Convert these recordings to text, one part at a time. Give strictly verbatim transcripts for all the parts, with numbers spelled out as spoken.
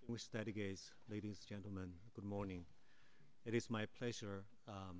Distinguished delegates, ladies and gentlemen, good morning. It is my pleasure um,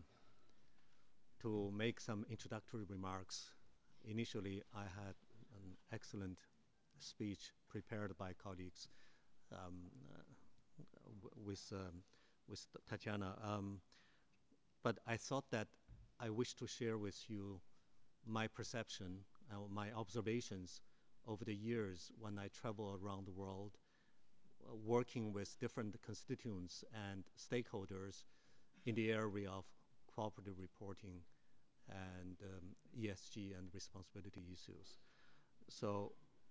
to make some introductory remarks. Initially, I had an excellent speech prepared by colleagues um, uh, with, um, with Tatiana, um, but I thought that I wish to share with you my perception, uh, my observations over the years when I travel around the world, uh, working with different constituents and stakeholders in the area of cooperative reporting and um, E S G and responsibility issues. So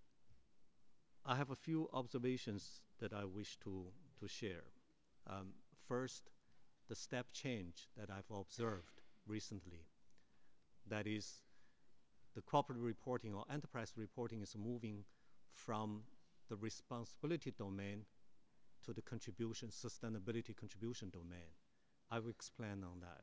I have a few observations that I wish to, to share. Um, first, the step change that I've observed recently. That is, the cooperative reporting or enterprise reporting is moving from the responsibility domain to the contribution, sustainability contribution domain. I will explain on that.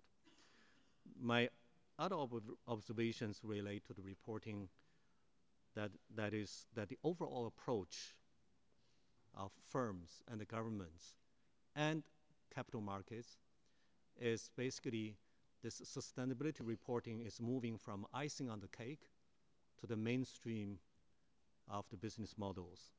My other ob observations relate to the reporting that, that is that the overall approach of firms and the governments and capital markets is basically this sustainability reporting is moving from icing on the cake to the mainstream of the business models.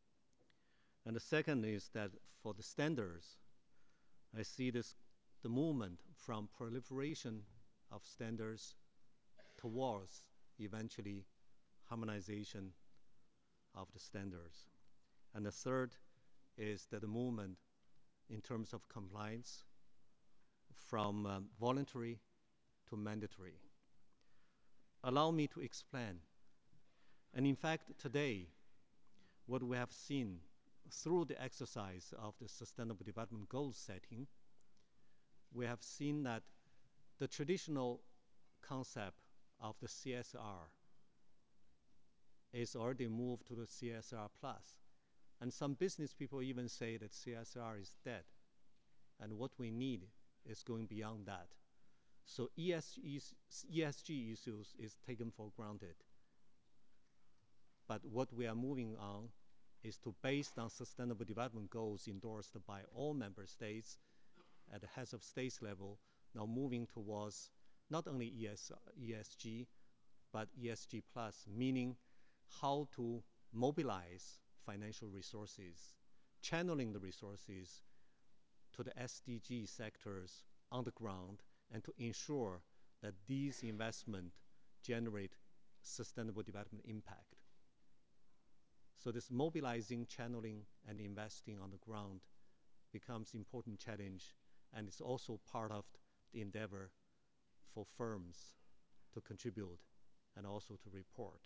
And the second is that for the standards, I see this the movement from proliferation of standards towards eventually harmonization of the standards. And the third is that the movement in terms of compliance from um, voluntary to mandatory. Allow me to explain. And in fact, today, what we have seen through the exercise of the Sustainable Development Goals setting, we have seen that the traditional concept of the C S R is already moved to the C S R plus. And some business people even say that C S R is dead. And what we need is going beyond that. So E S G issues is taken for granted. But what we are moving on is to, based on sustainable development goals endorsed by all member states at the heads of states level, now moving towards not only E S G, but E S G plus, meaning how to mobilize financial resources, channeling the resources to the S D G sectors on the ground, and to ensure that these investments generate sustainable development impact. So this mobilizing, channeling, and investing on the ground becomes important challenge, and it's also part of the endeavor for firms to contribute and also to report.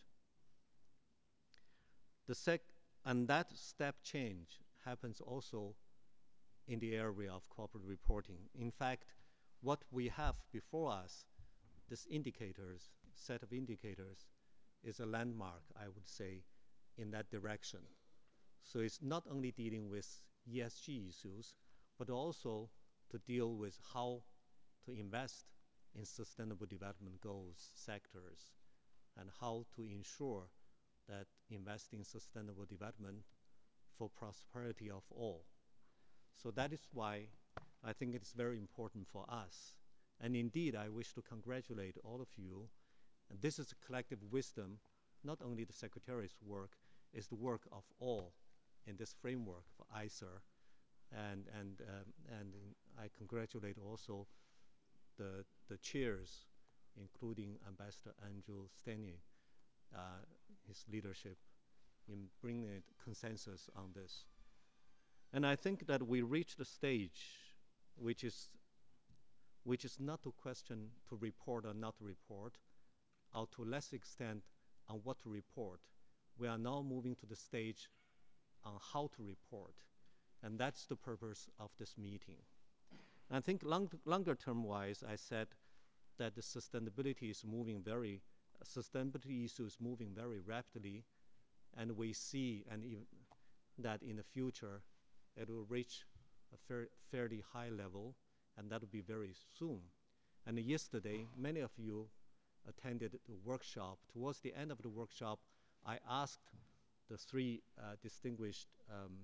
The sec and that step change happens also in the area of corporate reporting. In fact, what we have before us, this indicators, set of indicators, is a landmark, I would say, in that direction. So it's not only dealing with E S G issues, but also to deal with how to invest in sustainable development goals sectors and how to ensure that invest in sustainable development for prosperity of all. So that is why I think it's very important for us. And indeed, I wish to congratulate all of you. And this is a collective wisdom, not only the Secretariat's work, it's the work of all in this framework for I C E R. And, and, um, and I congratulate also the, the chairs, including Ambassador Andrew Steny, uh, his leadership in bringing consensus on this. And I think that we reached a stage which is, which is not to question to report or not to report, or to less extent on what to report. We are now moving to the stage on how to report. And that's the purpose of this meeting. And I think long, longer term wise, I said that the sustainability is moving very, uh, sustainability issues moving very rapidly, and we see and even that in the future it will reach a fair, fairly high level, and that will be very soon. And yesterday, many of you attended the workshop. Towards the end of the workshop, I asked the three uh, distinguished um,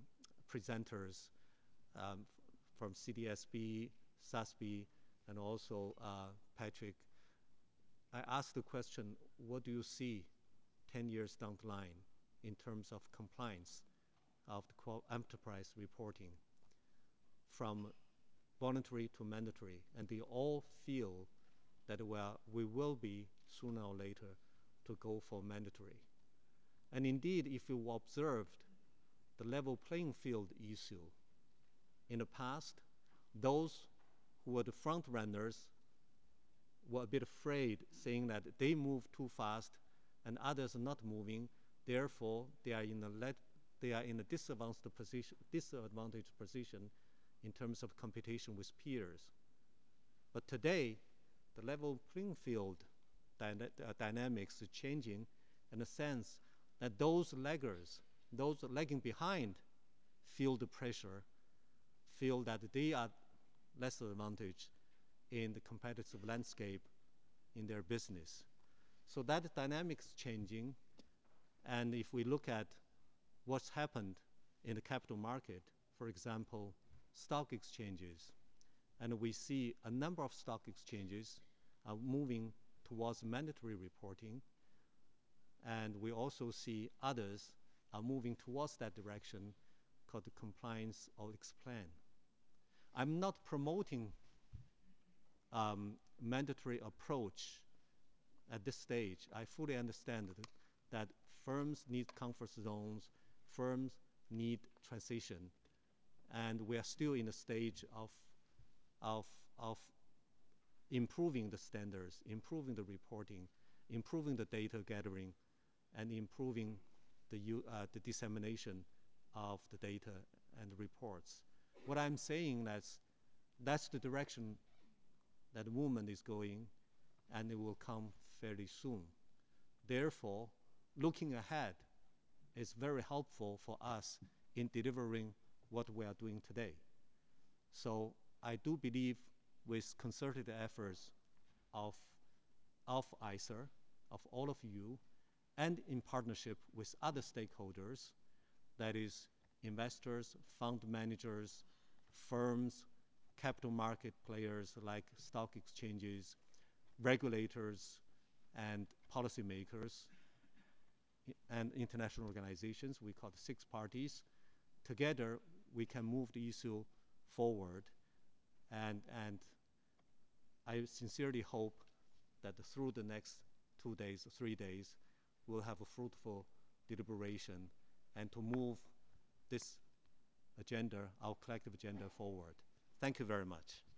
presenters um, from C D S B, S A S B, and also uh, Patrick, I asked the question, what do you see ten years down the line in terms of compliance of the enterprise reporting from voluntary to mandatory? And they all feel that well, we will be sooner or later to go for mandatory. And indeed, if you observed the level playing field issue in the past, those who were the front runners were a bit afraid, saying that they move too fast and others are not moving, therefore they are in a let, they are in a disadvantaged position, disadvantaged position in terms of competition with peers. But today, the level playing field dyna uh, dynamics is changing in the sense that those laggers, those lagging behind, feel the pressure, feel that they are less advantaged in the competitive landscape in their business. So that dynamic is changing, and if we look at what's happened in the capital market, for example, stock exchanges, and we see a number of stock exchanges are moving towards mandatory reporting, and we also see others are moving towards that direction called the compliance or explain. I'm not promoting um, mandatory approach at this stage. I fully understand that, that firms need comfort zones, firms need transition, and we are still in a stage of, of, of improving the standards, improving the reporting, improving the data gathering, and improving the, uh, the dissemination of the data and the reports. What I'm saying is that's the direction that the movement is going, and it will come fairly soon. Therefore, looking ahead is very helpful for us in delivering what we are doing today. So I do believe with concerted efforts of, of I C E R, of all of you, and in partnership with other stakeholders, that is investors, fund managers, firms, capital market players like stock exchanges, regulators, and policymakers, and international organizations, we call the six parties. Together, we can move the issue forward, and, and I sincerely hope that through the next two days, three days, we'll have a fruitful deliberation and to move this agenda, our collective agenda, forward. Thank you very much.